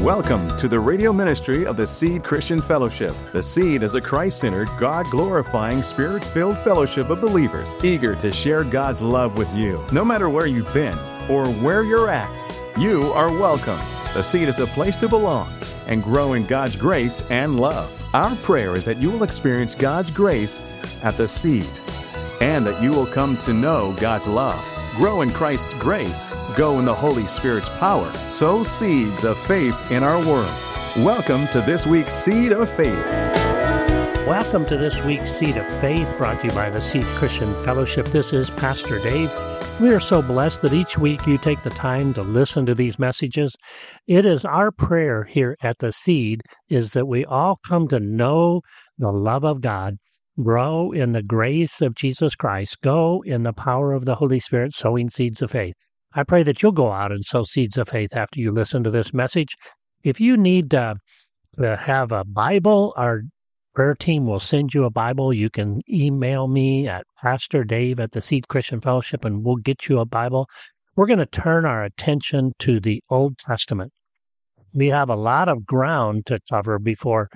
Welcome to the radio ministry of the Seed Christian Fellowship. The Seed is a Christ-centered, God-glorifying, Spirit-filled fellowship of believers eager to share God's love with you. No matter where you've been or where you're at, you are welcome. The Seed is a place to belong and grow in God's grace and love. Our prayer is that you will experience God's grace at the Seed and that you will come to know God's love, grow in Christ's grace, go in the Holy Spirit's power, sow seeds of faith in our world. Welcome to this week's Seed of Faith. Welcome to this week's Seed of Faith, brought to you by the Seed Christian Fellowship. This is Pastor Dave. We are so blessed that each week you take the time to listen to these messages. It is our prayer here at the Seed is that we all come to know the love of God, grow in the grace of Jesus Christ, go in the power of the Holy Spirit, sowing seeds of faith. I pray that you'll go out and sow seeds of faith after you listen to this message. If you need to have a Bible, our prayer team will send you a Bible. You can email me at Pastor Dave at the Seed Christian Fellowship, and we'll get you a Bible. We're going to turn our attention to the Old Testament. We have a lot of ground to cover before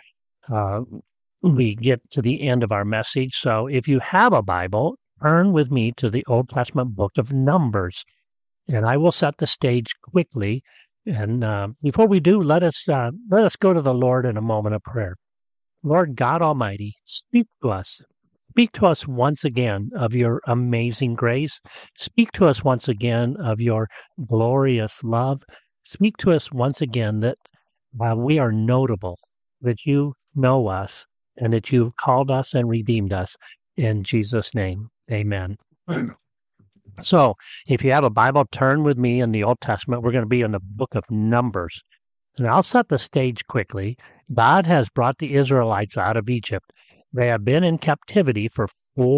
we get to the end of our message. So if you have a Bible, turn with me to the Old Testament book of Numbers. And I will set the stage quickly. And before we do, let us go to the Lord in a moment of prayer. Lord God Almighty, speak to us. Speak to us once again of your amazing grace. Speak to us once again of your glorious love. Speak to us once again that we are notable, that you know us, and that you've called us and redeemed us. In Jesus' name, amen. So, if you have a Bible, turn with me in the Old Testament. We're going to be in the book of Numbers. And I'll set the stage quickly. God has brought the Israelites out of Egypt. They have been in captivity for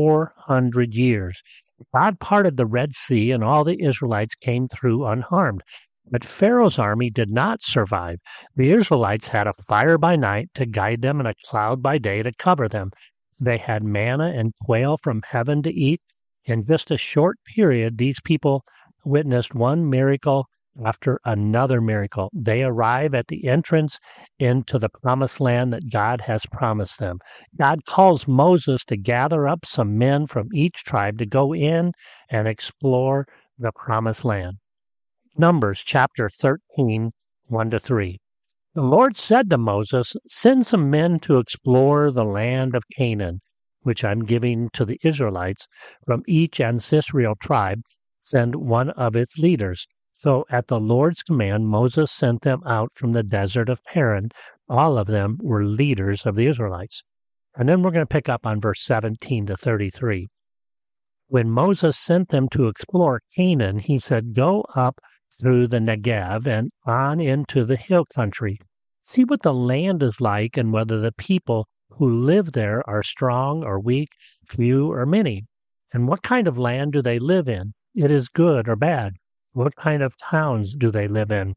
400 years. God parted the Red Sea, and all the Israelites came through unharmed. But Pharaoh's army did not survive. The Israelites had a fire by night to guide them and a cloud by day to cover them. They had manna and quail from heaven to eat. In just a short period, these people witnessed one miracle after another miracle. They arrive at the entrance into the promised land that God has promised them. God calls Moses to gather up some men from each tribe to go in and explore the promised land. Numbers chapter 13, 1-3. The Lord said to Moses, "Send some men to explore the land of Canaan, which I'm giving to the Israelites. From each ancestral tribe, send one of its leaders." So at the Lord's command, Moses sent them out from the desert of Paran. All of them were leaders of the Israelites. And then we're going to pick up on verse 17-33. When Moses sent them to explore Canaan, he said, "Go up through the Negev and on into the hill country. See what the land is like and whether the people who live there are strong or weak, few or many. And what kind of land do they live in? It is good or bad. What kind of towns do they live in?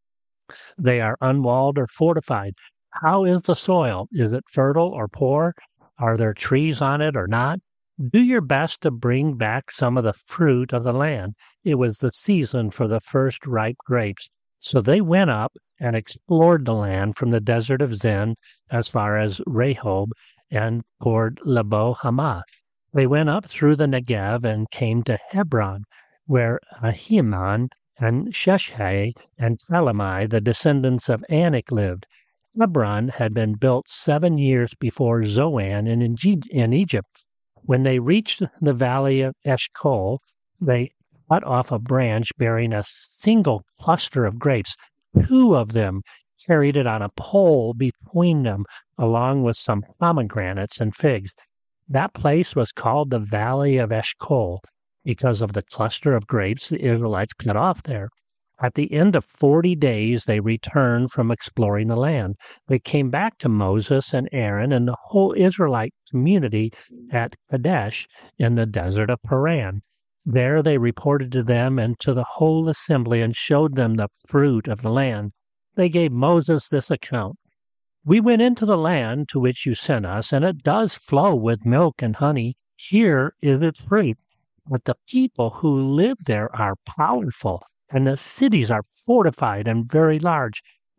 They are unwalled or fortified. How is the soil? Is it fertile or poor? Are there trees on it or not? Do your best to bring back some of the fruit of the land." It was the season for the first ripe grapes. So they went up and explored the land from the desert of Zin as far as Rehob and toward Lebo Hamath. They went up through the Negev and came to Hebron, where Ahiman and Sheshai and Talmai, the descendants of Anak, lived. Hebron had been built 7 years before Zoan in Egypt. When they reached the valley of Eshcol, they cut off a branch bearing a single cluster of grapes. 2 of them carried it on a pole between them, along with some pomegranates and figs. That place was called the Valley of Eshcol because of the cluster of grapes the Israelites cut off there. At the end of 40 days, they returned from exploring the land. They came back to Moses and Aaron and the whole Israelite community at Kadesh in the desert of Paran. There they reported to them and to the whole assembly and showed them the fruit of the land. They gave Moses this account. "We went into the land to which you sent us, and it does flow with milk and honey. Here is its fruit. But the people who live there are powerful, and the cities are fortified and very large.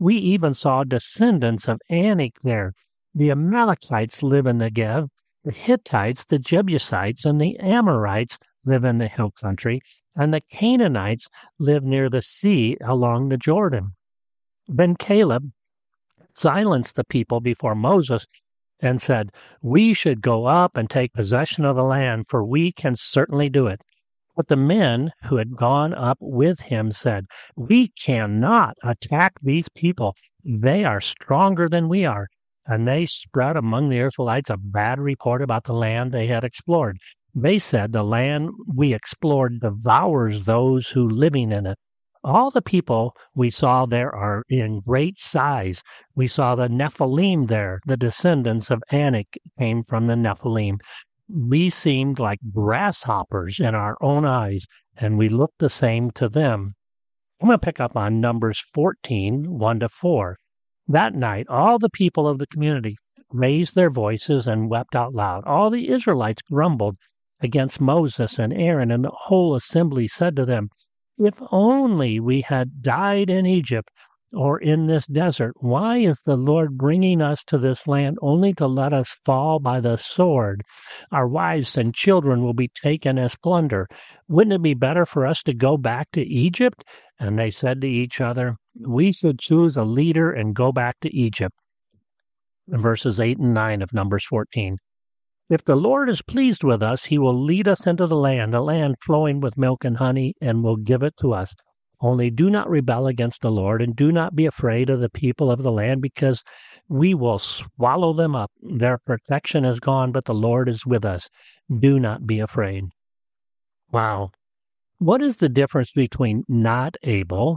We even saw descendants of Anak there. The Amalekites live in the Negev. The Hittites, the Jebusites, and the Amorites live in the hill country, and the Canaanites live near the sea along the Jordan. Then Caleb silenced the people before Moses and said, "We should go up and take possession of the land, for we can certainly do it." But the men who had gone up with him said, "We cannot attack these people. They are stronger than we are." And they spread among the Israelites a bad report about the land they had explored. They said, "The land we explored devours those who living in it. All the people we saw there are in great size. We saw the Nephilim there. The descendants of Anak came from the Nephilim. We seemed like grasshoppers in our own eyes, and we looked the same to them." I'm going to pick up on Numbers 14, 1-4. That night, all the people of the community raised their voices and wept out loud. All the Israelites grumbled against Moses and Aaron, and the whole assembly said to them, "If only we had died in Egypt or in this desert. Why is the Lord bringing us to this land only to let us fall by the sword? Our wives and children will be taken as plunder. Wouldn't it be better for us to go back to Egypt?" And they said to each other, "We should choose a leader and go back to Egypt." Verses 8 and 9 of Numbers 14. "If the Lord is pleased with us, he will lead us into the land flowing with milk and honey, and will give it to us. Only do not rebel against the Lord, and do not be afraid of the people of the land, because we will swallow them up. Their protection is gone, but the Lord is with us. Do not be afraid." Wow. What is the difference between not able,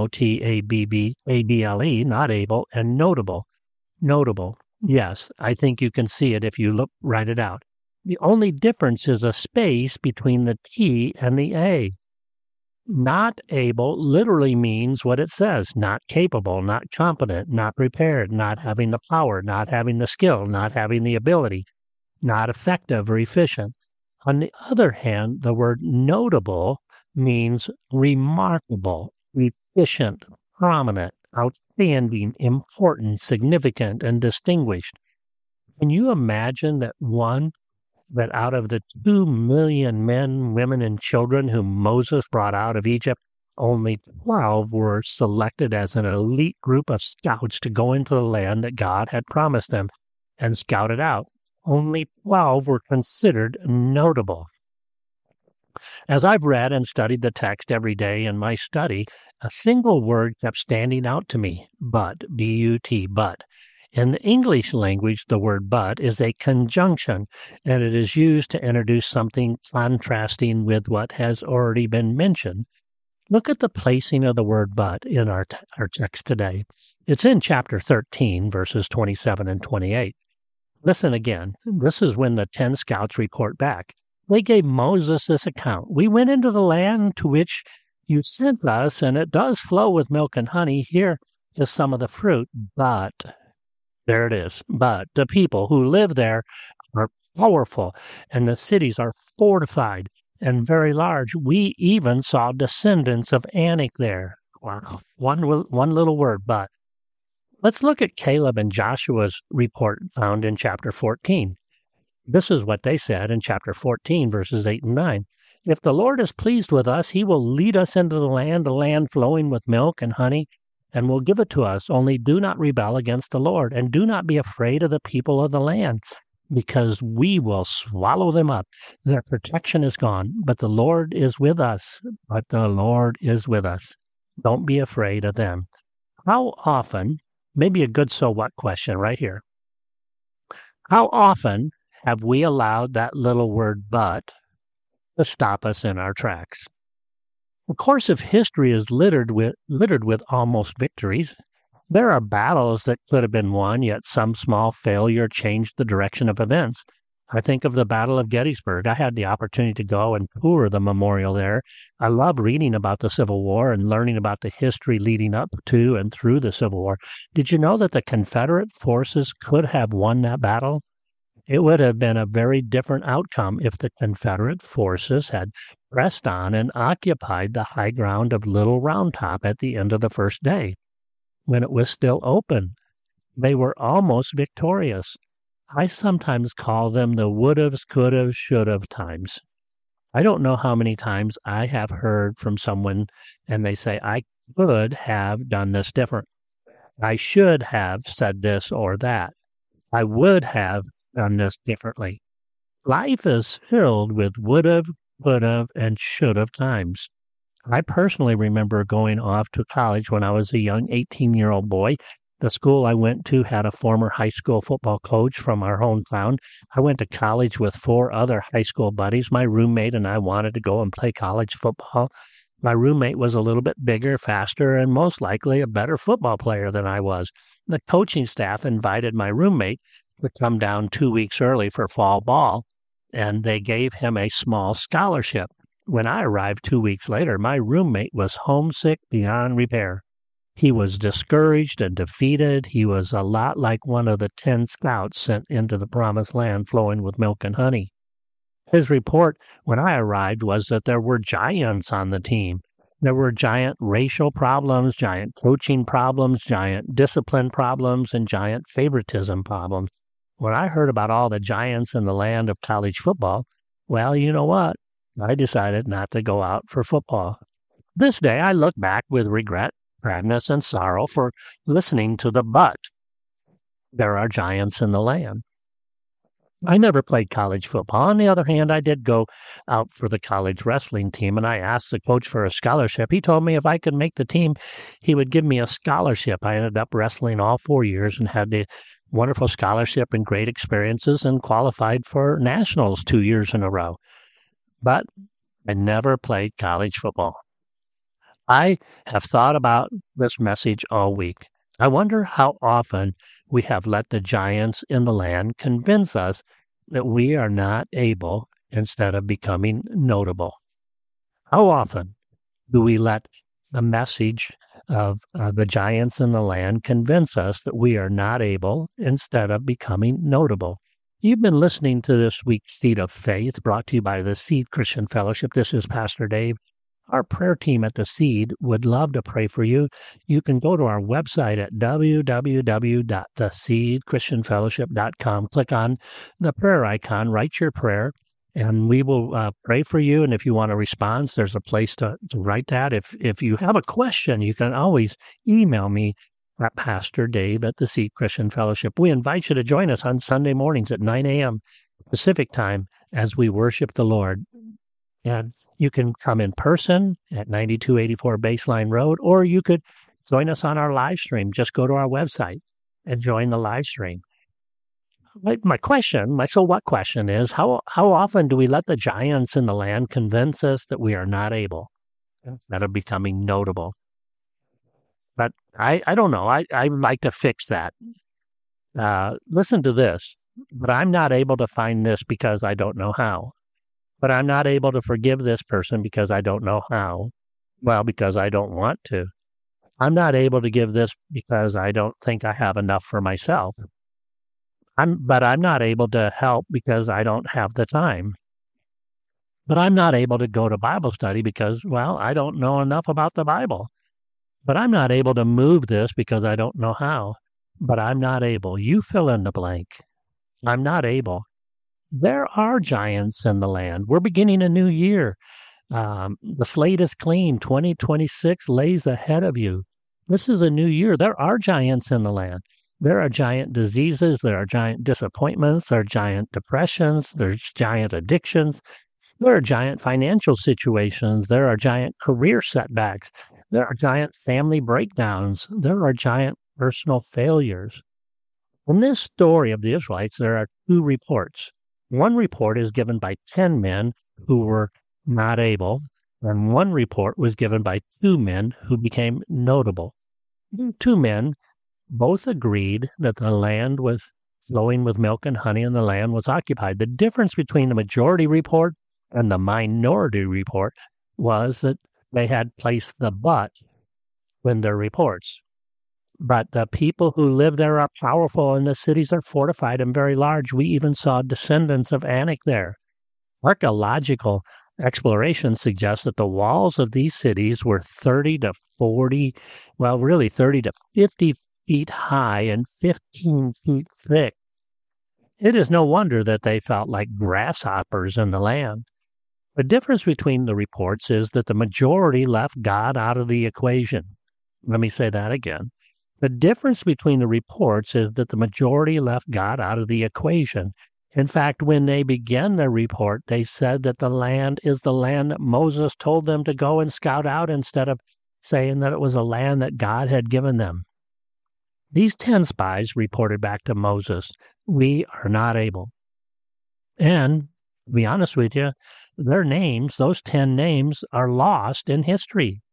Notabble, not able, and notable? Notable. Yes, I think you can see it if you write it out. The only difference is a space between the T and the A. Not able literally means what it says: not capable, not competent, not prepared, not having the power, not having the skill, not having the ability, not effective or efficient. On the other hand, the word notable means remarkable, efficient, prominent, outstanding, important, significant, and distinguished. Can you imagine that out of the 2 million men, women, and children whom Moses brought out of Egypt, only 12 were selected as an elite group of scouts to go into the land that God had promised them and scout it out? Only 12 were considered notable. As I've read and studied the text every day in my study, a single word kept standing out to me: but, B-U-T, but. In the English language, the word but is a conjunction, and it is used to introduce something contrasting with what has already been mentioned. Look at the placing of the word but in our text today. It's in chapter 13, verses 27 and 28. Listen again. This is when the 10 scouts report back. They gave Moses this account: "We went into the land to which you sent us, and it does flow with milk and honey. Here is some of the fruit, but..." There it is. "But the people who live there are powerful, and the cities are fortified and very large. We even saw descendants of Anak there." Wow. One little word, but. Let's look at Caleb and Joshua's report found in chapter 14. This is what they said in chapter 14, verses 8 and 9. "If the Lord is pleased with us, he will lead us into the land flowing with milk and honey, and will give it to us. Only do not rebel against the Lord, and do not be afraid of the people of the land, because we will swallow them up. Their protection is gone, but the Lord is with us. But the Lord is with us. Don't be afraid of them." How often, maybe a good so what question right here, how often have we allowed that little word but to stop us in our tracks? The course of history is littered with almost victories. There are battles that could have been won, yet some small failure changed the direction of events. I think of the Battle of Gettysburg. I had the opportunity to go and tour the memorial there. I love reading about the Civil War and learning about the history leading up to and through the Civil War. Did you know that the Confederate forces could have won that battle? It would have been a very different outcome if the Confederate forces had pressed on and occupied the high ground of Little Round Top at the end of the first day. when it was still open. They were almost victorious. I sometimes call them the would-haves, could-haves, should-have times. I don't know how many times I have heard from someone and they say, I could have done this different. I should have said this or that. I would have done this differently. Life is filled with would-have, could-have, and should-have times. I personally remember going off to college when I was a young 18-year-old boy. The school I went to had a former high school football coach from our hometown. I went to college with 4 other high school buddies. My roommate and I wanted to go and play college football. My roommate was a little bit bigger, faster, and most likely a better football player than I was. The coaching staff invited my roommate to come down 2 weeks early for fall ball, and they gave him a small scholarship. When I arrived 2 weeks later, my roommate was homesick beyond repair. He was discouraged and defeated. He was a lot like one of the 10 scouts sent into the promised land flowing with milk and honey. His report when I arrived was that there were giants on the team. There were giant racial problems, giant coaching problems, giant discipline problems, and giant favoritism problems. When I heard about all the giants in the land of college football, well, you know what? I decided not to go out for football. This day, I look back with regret, sadness, and sorrow for listening to the but. There are giants in the land. I never played college football. On the other hand, I did go out for the college wrestling team, and I asked the coach for a scholarship. He told me if I could make the team, he would give me a scholarship. I ended up wrestling all 4 years and had the wonderful scholarship and great experiences and qualified for nationals 2 years in a row. But I never played college football. I have thought about this message all week. I wonder how often we have let the giants in the land convince us that we are not able instead of becoming notable. How often do we let the message of the giants in the land convince us that we are not able instead of becoming notable? You've been listening to this week's Seed of Faith, brought to you by the Seed Christian Fellowship. This is Pastor Dave. Our prayer team at the Seed would love to pray for you. You can go to our website at www.theseedchristianfellowship.com. Click on the prayer icon, write your prayer, and we will pray for you. And if you want a response, there's a place to write that. If you have a question, you can always email me at Pastor Dave at the Seed Christian Fellowship. We invite you to join us on Sunday mornings at 9 a.m. Pacific time as we worship the Lord. And you can come in person at 9284 Baseline Road, or you could join us on our live stream. Just go to our website and join the live stream. My so what question is, how often do we let the giants in the land convince us that we are not able, that are becoming notable? But I don't know. I'd like to fix that. Listen to this. But I'm not able to find this because I don't know how. But I'm not able to forgive this person because I don't know how. Well, because I don't want to. I'm not able to give this because I don't think I have enough for myself. But I'm not able to help because I don't have the time. But I'm not able to go to Bible study because, well, I don't know enough about the Bible. But I'm not able to move this because I don't know how. But I'm not able. You fill in the blank. I'm not able. There are giants in the land. We're beginning a new year. The slate is clean. 2026 lays ahead of you. This is a new year. There are giants in the land. There are giant diseases. There are giant disappointments. There are giant depressions. There's giant addictions. There are giant financial situations. There are giant career setbacks. There are giant family breakdowns. There are giant personal failures. In this story of the Israelites, there are 2 reports. One report is given by 10 men who were not able, and one report was given by 2 men who became notable. 2 men both agreed that the land was flowing with milk and honey and the land was occupied. The difference between the majority report and the minority report was that they had placed the but in their reports. But the people who live there are powerful, and the cities are fortified and very large. We even saw descendants of Anak there. Archaeological Exploration suggests that the walls of these cities were 30 to 40, well, really 30 to 50 feet high and 15 feet thick. It is no wonder that they felt like grasshoppers in the land. The difference between the reports is that the majority left God out of the equation. Let me say that again. The difference between the reports is that the majority left God out of the equation. In fact, when they began their report, they said that the land is the land that Moses told them to go and scout out instead of saying that it was a land that God had given them. These 10 spies reported back to Moses, "We are not able." And, to be honest with you, their names, those 10 names, are lost in history.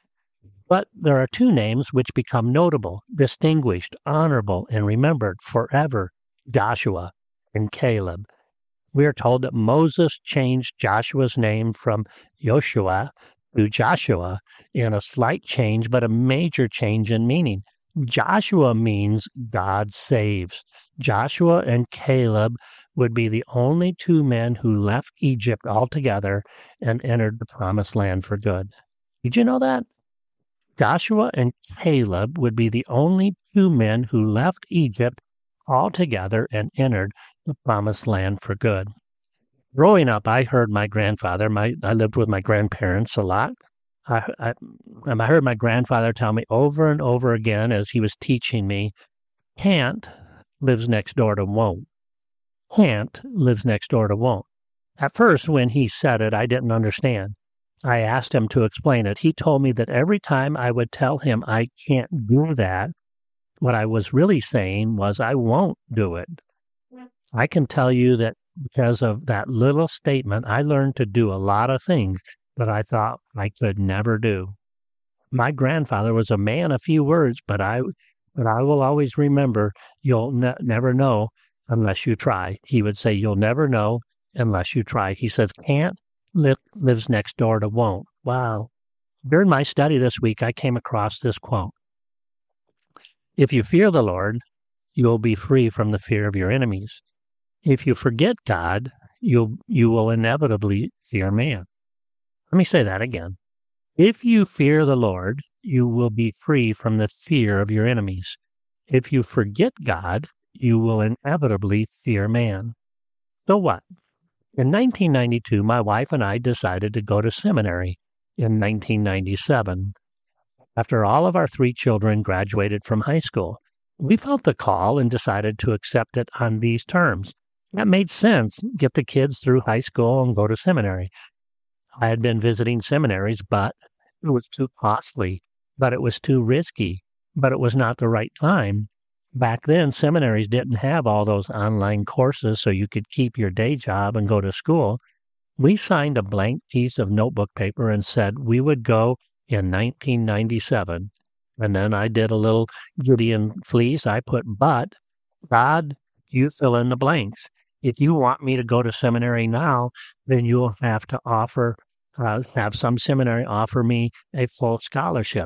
But there are 2 names which become notable, distinguished, honorable, and remembered forever: Joshua and Caleb. We are told that Moses changed Joshua's name from Joshua to Joshua in a slight change, but a major change in meaning. Joshua means God saves. Joshua and Caleb would be the only 2 men who left Egypt altogether and entered the promised land for good. Did you know that? Joshua and Caleb would be the only 2 men who left Egypt altogether and entered the promised land for good. Growing up, I heard my grandfather, I lived with my grandparents a lot. I heard my grandfather tell me over and over again as he was teaching me, can't lives next door to won't. Can't lives next door to won't. At first, when he said it, I didn't understand. I asked him to explain it. He told me that every time I would tell him I can't do that, what I was really saying was I won't do it. I can tell you that because of that little statement, I learned to do a lot of things that I thought I could never do. My grandfather was a man of few words, but I will always remember, you'll never know unless you try. He would say, you'll never know unless you try. He says, can't lives next door to won't. Wow. During my study this week, I came across this quote. If you fear the Lord, you will be free from the fear of your enemies. If you forget God, you will inevitably fear man. Let me say that again. If you fear the Lord, you will be free from the fear of your enemies. If you forget God, you will inevitably fear man. So what? In 1992, my wife and I decided to go to seminary in 1997. After all of our 3 children graduated from high school, we felt the call and decided to accept it on these terms. That made sense. Get the kids through high school and go to seminary. I had been visiting seminaries, but it was too costly, but it was too risky, but it was not the right time. Back then, seminaries didn't have all those online courses so you could keep your day job and go to school. We signed a blank piece of notebook paper and said we would go in 1997. And then I did a little Gideon fleece. I put, but God, you fill in the blanks. If you want me to go to seminary now, then you'll have to have some seminary offer me a full scholarship.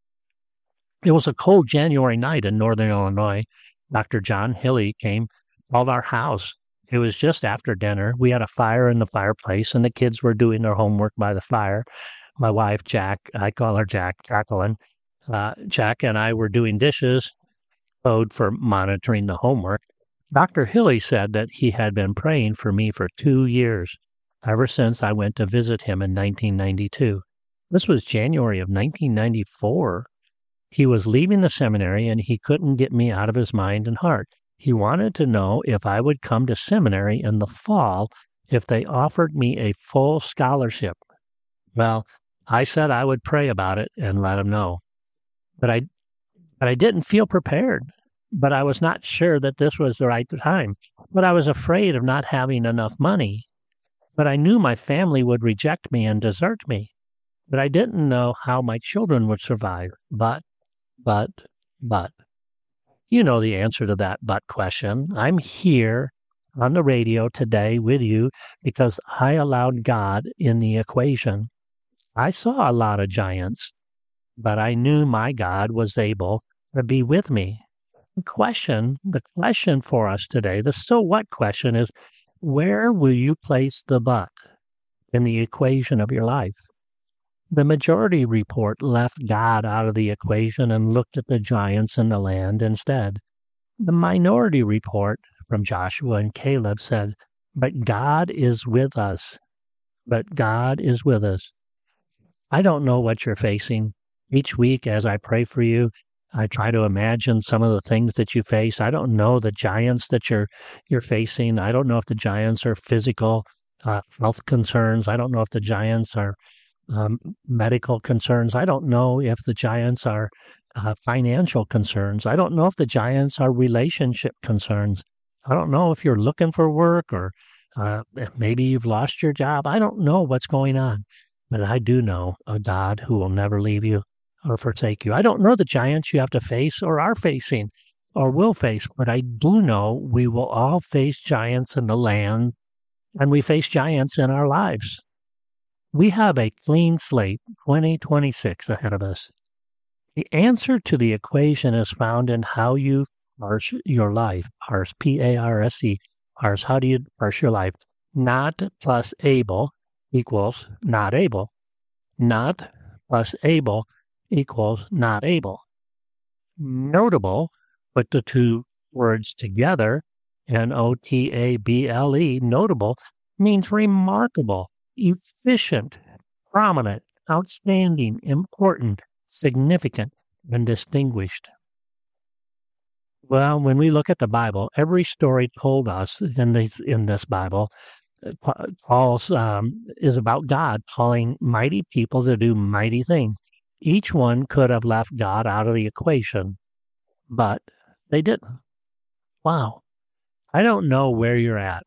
It was a cold January night in northern Illinois. Dr. John Hilly called our house. It was just after dinner. We had a fire in the fireplace, and the kids were doing their homework by the fire. My wife, Jack, I call her Jacqueline. Jack and I were doing dishes, code for monitoring the homework. Dr. Hilly said that he had been praying for me for 2 years, ever since I went to visit him in 1992. This was January of 1994. He was leaving the seminary, and he couldn't get me out of his mind and heart. He wanted to know if I would come to seminary in the fall if they offered me a full scholarship. Well, I said I would pray about it and let him know. But I didn't feel prepared. But I was not sure that this was the right time. But I was afraid of not having enough money. But I knew my family would reject me and desert me. But I didn't know how my children would survive. But. You know the answer to that but question. I'm here on the radio today with you because I allowed God in the equation. I saw a lot of giants, but I knew my God was able to be with me. The question for us today, the so what question is, where will you place the but? in the equation of your life. The majority report left God out of the equation and looked at the giants in the land instead. The minority report from Joshua and Caleb said, "But God is with us. But God is with us." I don't know what you're facing. Each week as I pray for you, I try to imagine some of the things that you face. I don't know the giants that you're facing. I don't know if the giants are physical health concerns. I don't know if the giants are medical concerns. I don't know if the giants are financial concerns. I don't know if the giants are relationship concerns. I don't know if you're looking for work or maybe you've lost your job. I don't know what's going on, but I do know a God who will never leave you or forsake you. I don't know the giants you have to face or are facing or will face, but I do know we will all face giants in the land, and we face giants in our lives. We have a clean slate, 2026 ahead of us. The answer to the equation is found in how you parse your life. Parse, P-A-R-S-E. Parse, how do you parse your life? Not plus able equals not able. Not plus able equals not able. Notable, put the two words together, N-O-T-A-B-L-E, notable, means remarkable, efficient, prominent, outstanding, important, significant, and distinguished. Well, when we look at the Bible, every story told us in this Bible is about God calling mighty people to do mighty things. Each one could have left God out of the equation, but they didn't. Wow. I don't know where you're at,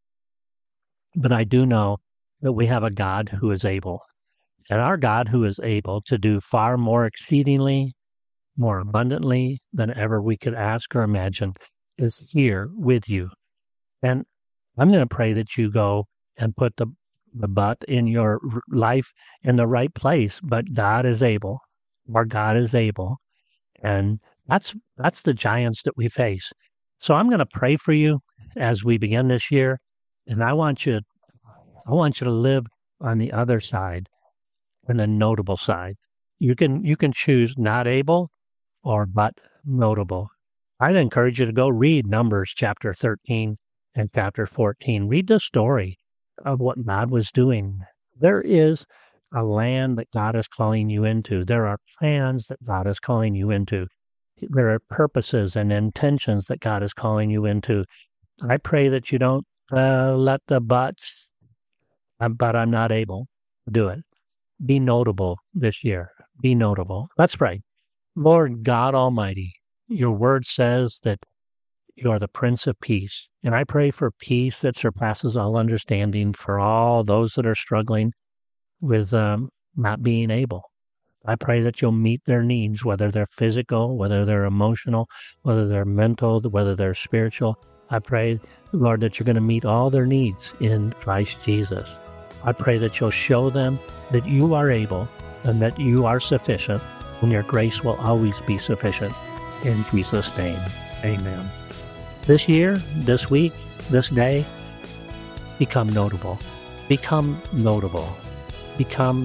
but I do know that we have a God who is able. And our God who is able to do far more exceedingly, more abundantly than ever we could ask or imagine is here with you. And I'm going to pray that you go and put the but in your life in the right place. But God is able. Our God is able. And that's the giants that we face. So I'm going to pray for you as we begin this year. And I want you to live on the other side, on the notable side. You can choose not able or but notable. I'd encourage you to go read Numbers chapter 13 and chapter 14. Read the story of what God was doing. There is a land that God is calling you into. There are plans that God is calling you into. There are purposes and intentions that God is calling you into. I pray that you don't let the buts, but I'm not able, do it. Be notable this year. Be notable. Let's pray. Lord God Almighty, your word says that you are the Prince of Peace. And I pray for peace that surpasses all understanding for all those that are struggling with not being able. I pray that you'll meet their needs, whether they're physical, whether they're emotional, whether they're mental, whether they're spiritual. I pray, Lord, that you're going to meet all their needs in Christ Jesus. I pray that you'll show them that you are able and that you are sufficient, and your grace will always be sufficient. In Jesus' name, amen. This year, this week, this day, become notable. Become notable. Become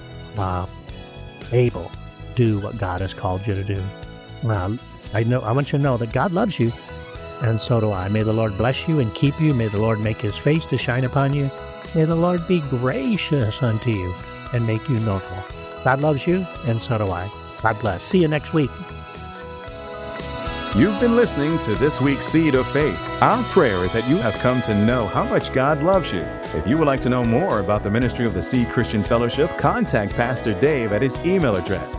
able to do what God has called you to do. I want you to know that God loves you, and so do I. May the Lord bless you and keep you. May the Lord make his face to shine upon you. May the Lord be gracious unto you and make you notable. God loves you, and so do I. God bless. See you next week. You've been listening to this week's Seed of Faith. Our prayer is that you have come to know how much God loves you. If you would like to know more about the ministry of the Seed Christian Fellowship, contact Pastor Dave at his email address,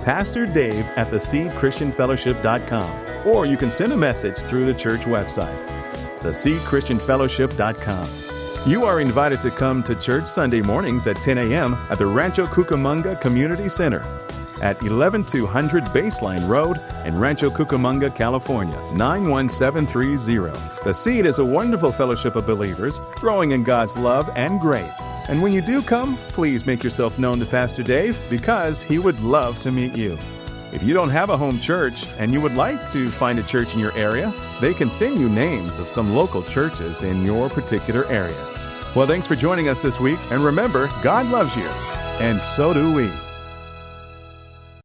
pastordave@theseedchristianfellowship.com. Or you can send a message through the church website, theseedchristianfellowship.com. You are invited to come to church Sunday mornings at 10 a.m. at the Rancho Cucamonga Community Center at 11200 Baseline Road in Rancho Cucamonga, California, 91730. The Seed is a wonderful fellowship of believers growing in God's love and grace. And when you do come, please make yourself known to Pastor Dave because he would love to meet you. If you don't have a home church and you would like to find a church in your area, they can send you names of some local churches in your particular area. Well, thanks for joining us this week. And remember, God loves you. And so do we.